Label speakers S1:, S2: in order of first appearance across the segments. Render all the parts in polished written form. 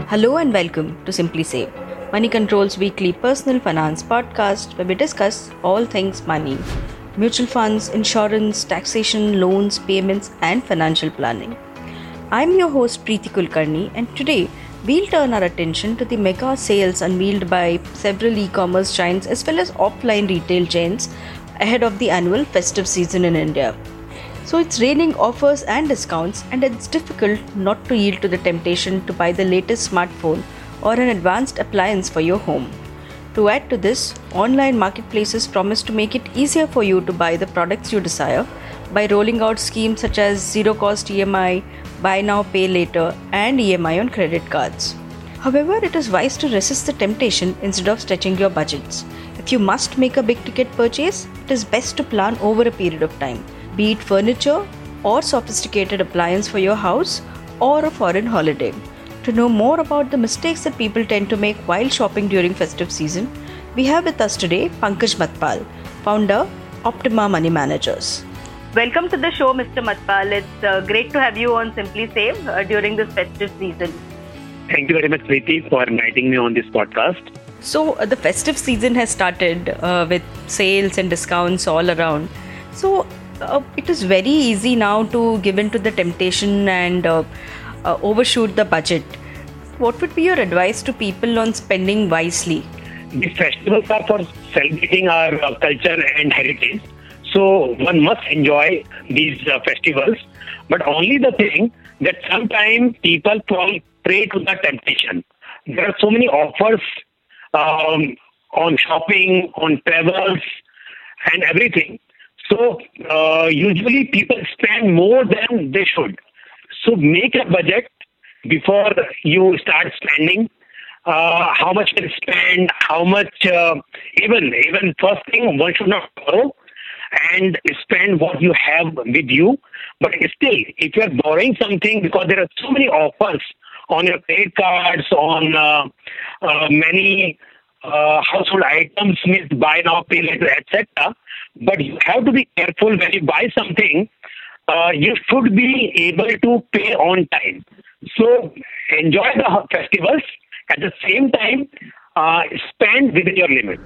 S1: Hello and welcome to Simply Save, Money Control's weekly personal finance podcast where we discuss all things money, mutual funds, insurance, taxation, loans, payments, and financial planning. I'm your host Preeti Kulkarni, and today we'll turn our attention to the mega sales unveiled by several e-commerce giants as well as offline retail chains ahead of the annual festive season in India. So it's raining offers and discounts, and it's difficult not to yield to the temptation to buy the latest smartphone or an advanced appliance for your home. To add to this, online marketplaces promise to make it easier for you to buy the products you desire by rolling out schemes such as zero cost EMI, buy now, pay later, and EMI on credit cards. However, it is wise to resist the temptation instead of stretching your budgets. If you must make a big ticket purchase, it is best to plan over a period of time, be it furniture or sophisticated appliance for your house or a foreign holiday. To know more about the mistakes that people tend to make while shopping during festive season, we have with us today Pankaj Matpal, founder Optima Money Managers. Welcome to the show, Mr. Matpal. It's great to have you on Simply Save during this festive season.
S2: Thank you very much, Preeti, for inviting me on this podcast.
S1: So the festive season has started with sales and discounts all around. So it is very easy now to give in to the temptation and overshoot the budget. What would be your advice to people on spending wisely?
S2: The festivals are for celebrating our culture and heritage. So one must enjoy these festivals. But only the thing that sometimes people fall prey to the temptation. There are so many offers on shopping, on travels, and everything. So usually people spend more than they should. So make a budget before you start spending. How much you spend, how much, even first thing, one should not borrow and spend what you have with you. But still, if you are borrowing something, because there are so many offers on your credit cards, on many household items, means buy now, pay later, etc. But you have to be careful when you buy something. You should be able to pay on time. So enjoy the festivals. At the same time, spend within your limit.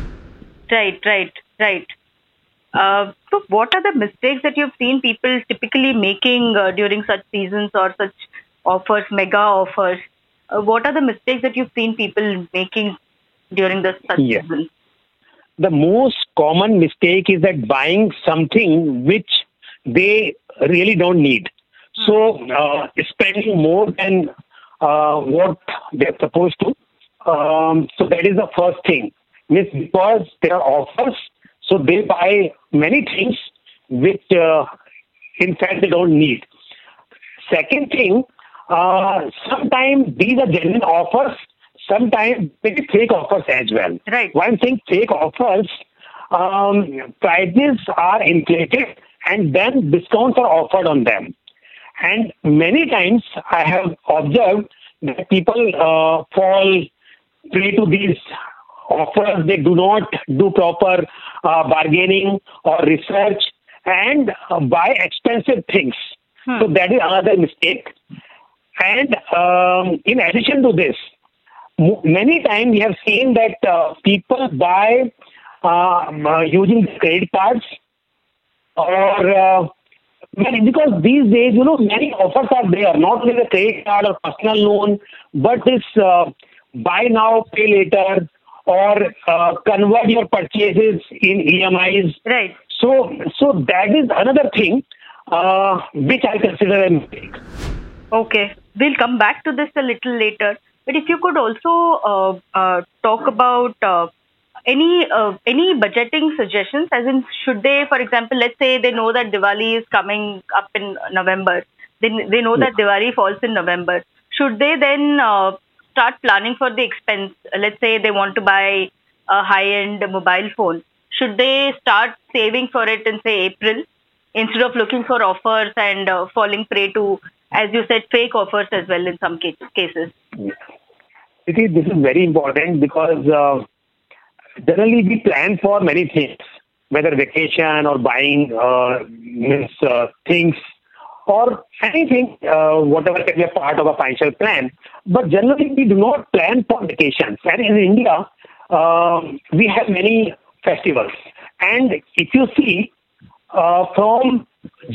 S1: Right. So what are the mistakes that you've seen people typically making during such seasons or such offers, mega offers? What are the mistakes that you've seen people making during such season?
S2: The most common mistake is that buying something which they really don't need. So spending more than what they're supposed to. So that is the first thing. Means because there are offers, so they buy many things which in fact they don't need. Second thing, sometimes these are genuine offers, sometimes maybe fake offers as well.
S1: Right.
S2: One thing, fake offers, prices are inflated and then discounts are offered on them. And many times I have observed that people fall prey to these offers. They do not do proper bargaining or research and buy expensive things. So that is another mistake. And in addition to this, many times we have seen that people buy using credit cards or because these days, many offers are there, not only the credit card or personal loan, but this buy now, pay later, or convert your purchases in EMIs.
S1: Right.
S2: So that is another thing which I consider a mistake.
S1: Okay. We'll come back to this a little later. But if you could also talk about any budgeting suggestions, as in should they, for example, let's say they know that Diwali is coming up in November. They know that Diwali falls in November. Should they then start planning for the expense? Let's say they want to buy a high-end mobile phone. Should they start saving for it in, say, April instead of looking for offers and falling prey to, as you said, fake offers as well in some cases?
S2: This is very important because generally we plan for many things, whether vacation or buying things or anything, whatever can be a part of a financial plan. But generally, we do not plan for vacations. And in India, we have many festivals. And if you see, from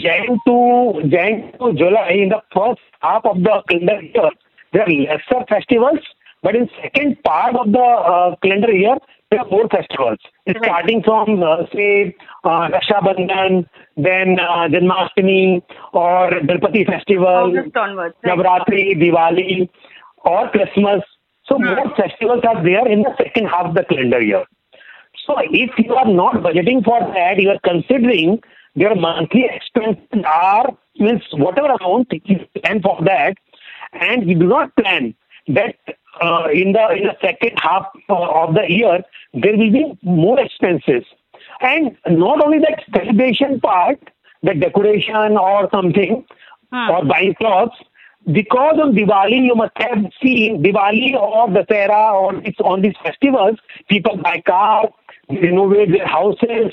S2: Jan to July, in the first half of the calendar year, there are lesser festivals, but in second part of the calendar year, there are more festivals. It's starting from, say, Raksha Bandhan, then Janmashtami, or Ganpati Festival,
S1: August onwards, right?
S2: Navratri, Diwali, or Christmas. So more festivals are there in the second half of the calendar year. So if you are not budgeting for that, you are considering your monthly expenses are, means whatever amount you plan for that, and you do not plan that in the second half of the year, there will be more expenses. And not only that celebration part, the decoration or something, or buying clothes, because on Diwali, you must have seen Diwali or Dasera or on these festivals, people buy cars, renovate their houses,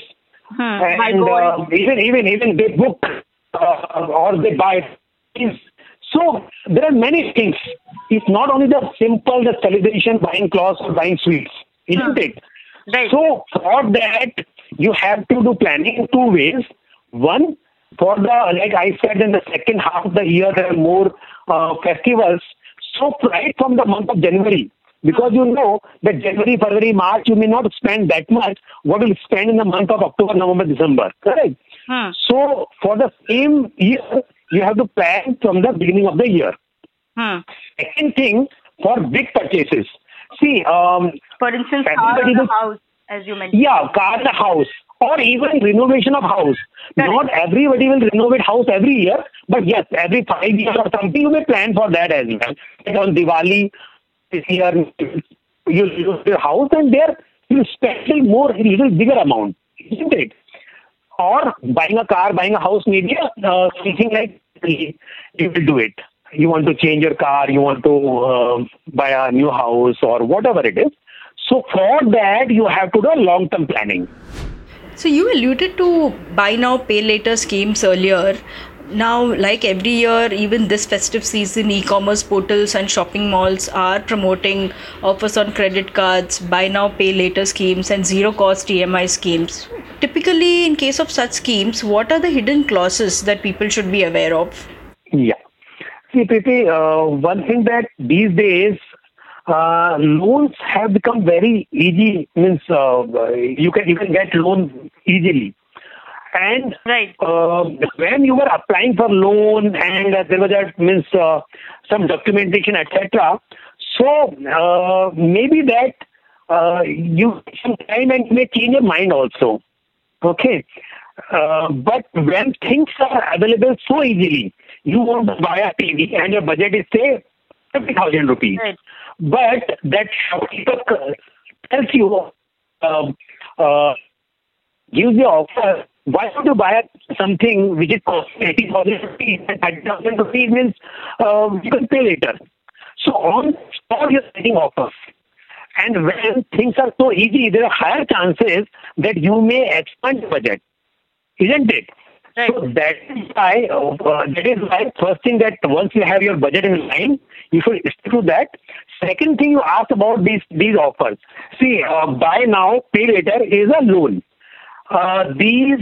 S2: and even they book or they buy things. So there are many things. It's not only the celebration, buying clothes or buying sweets, isn't it?
S1: Right.
S2: So for that, you have to do planning in two ways. One, for the, like I said, in the second half of the year, there are more festivals. So right from the month of January, because you know that January, February, March, you may not spend that much. What will spend in the month of October, November, December, correct? So for the same year, you have to plan from the beginning of the year. Second thing, for big purchases. See,
S1: for instance, car or the house, as you mentioned.
S2: Yeah, car, the house, or even renovation of house. Correct. Not everybody will renovate house every year, but yes, every 5 years or something, you may plan for that as well. And on Diwali this year, you use your house, and there you spend a little bigger amount, isn't it? Or buying a car, buying a house, maybe something like you will do it. You want to change your car, you want to buy a new house or whatever it is. So for that, you have to do a long-term planning.
S1: So you alluded to buy now, pay later schemes earlier. Now, like every year, even this festive season, e-commerce portals and shopping malls are promoting offers on credit cards, buy now, pay later schemes and zero-cost EMI schemes. Typically, in case of such schemes, what are the hidden clauses that people should be aware of?
S2: Yeah. See, Preeti, one thing that these days, loans have become very easy, means you can get loans easily. And when you were applying for loan and there was some documentation, etc. So maybe that you some time and you may change your mind also. Okay. But when things are available so easily, you want to buy a TV and your budget is say 50,000 rupees. Right. But that shopkeeper tells you, gives you offer. Why would you buy something which is costing 80,000 rupees and 30,000 rupees means you can pay later. So on all you're getting offers. And when things are so easy, there are higher chances that you may expand the budget. Isn't it? Right. So that is why first thing that once you have your budget in line, you should stick to that. Second thing you asked about these offers. See, buy now, pay later is a loan. These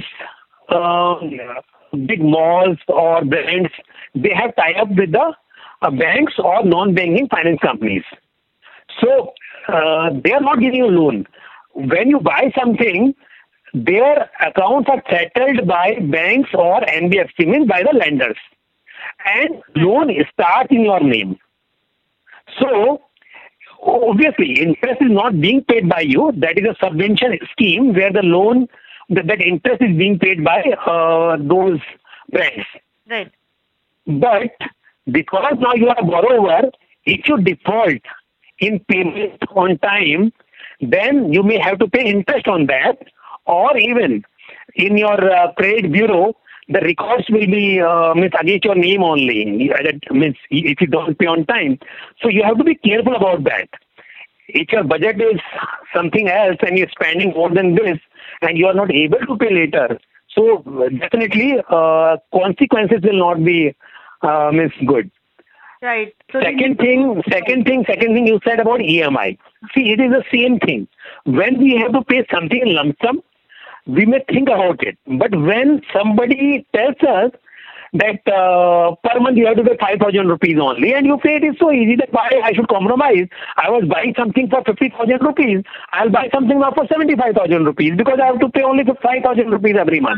S2: big malls or brands, they have tie up with the banks or non-banking finance companies. So they are not giving you a loan. When you buy something, their accounts are settled by banks or NBFC, means by the lenders. And loan starts in your name. So, obviously, interest is not being paid by you. That is a subvention scheme where the loan, that interest is being paid by those banks.
S1: Right.
S2: But because now you are a borrower, if you default in payment on time, then you may have to pay interest on that. Or even in your credit bureau, the records will be against your name only. That means if you don't pay on time. So you have to be careful about that. If your budget is something else and you're spending more than this and you are not able to pay later, So definitely consequences will not be means good.
S1: Right. So
S2: Second thing you said about EMI. See, it is the same thing. When we have to pay something in lump sum, we may think about it. But when somebody tells us that per month you have to pay 5,000 rupees only, and you say it is so easy, that why I should compromise? I was buying something for 50,000 rupees. I'll buy something now for 75,000 rupees because I have to pay only 5,000 rupees every month.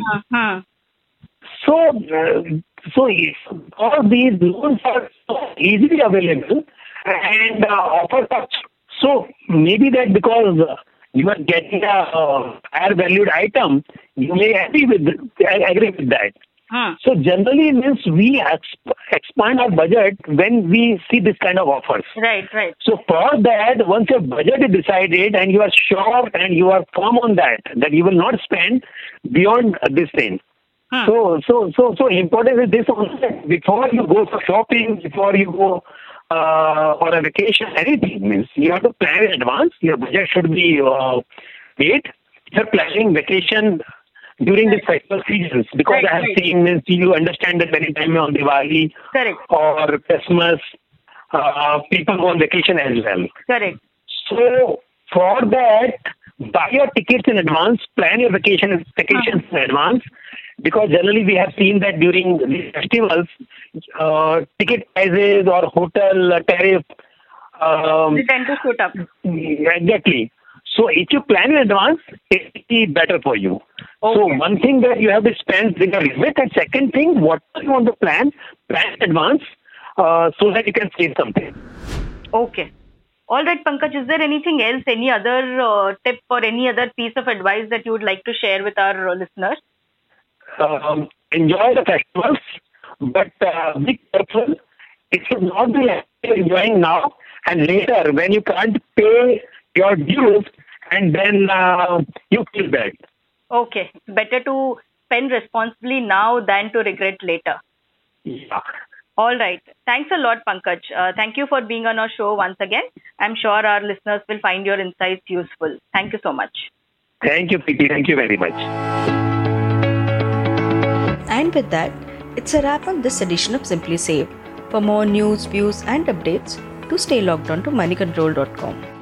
S2: So if all these loans are so easily available and offers are so maybe that because you are getting a higher valued item, you may agree with that. So generally means we expand our budget when we see this kind of offers.
S1: Right.
S2: So for that, once your budget is decided and you are sure and you are firm on that you will not spend beyond this thing. So important is this also. Before you go for shopping, before you go on a vacation, anything means you have to plan in advance. Your budget should be made. You're planning vacation during the festival seasons because I have seen means you understand that many times on Diwali or Christmas, people go on vacation as well.
S1: Correct.
S2: So for that, buy your tickets in advance, plan your vacations in advance. Because generally we have seen that during these festivals, ticket prices or hotel tariff
S1: they tend to shoot up.
S2: Exactly. So if you plan in advance, it will be better for you.
S1: Okay.
S2: So one thing that you have to spend with a limit, and second thing, what you want to plan in advance so that you can save something.
S1: Okay. All right, Pankaj, is there anything else, any other tip or any other piece of advice that you would like to share with our listeners?
S2: Enjoy the festivals, but be careful. It should not be like you're enjoying now and later when you can't pay your dues and then you feel bad.
S1: Okay. Better to spend responsibly now than to regret later.
S2: Yeah.
S1: All right. Thanks a lot, Pankaj. Thank you for being on our show once again. I'm sure our listeners will find your insights useful. Thank you so much.
S2: Thank you, Preeti. Thank you very much.
S1: And with that, it's a wrap on this edition of Simply Save. For more news, views, and updates, do stay logged on to moneycontrol.com.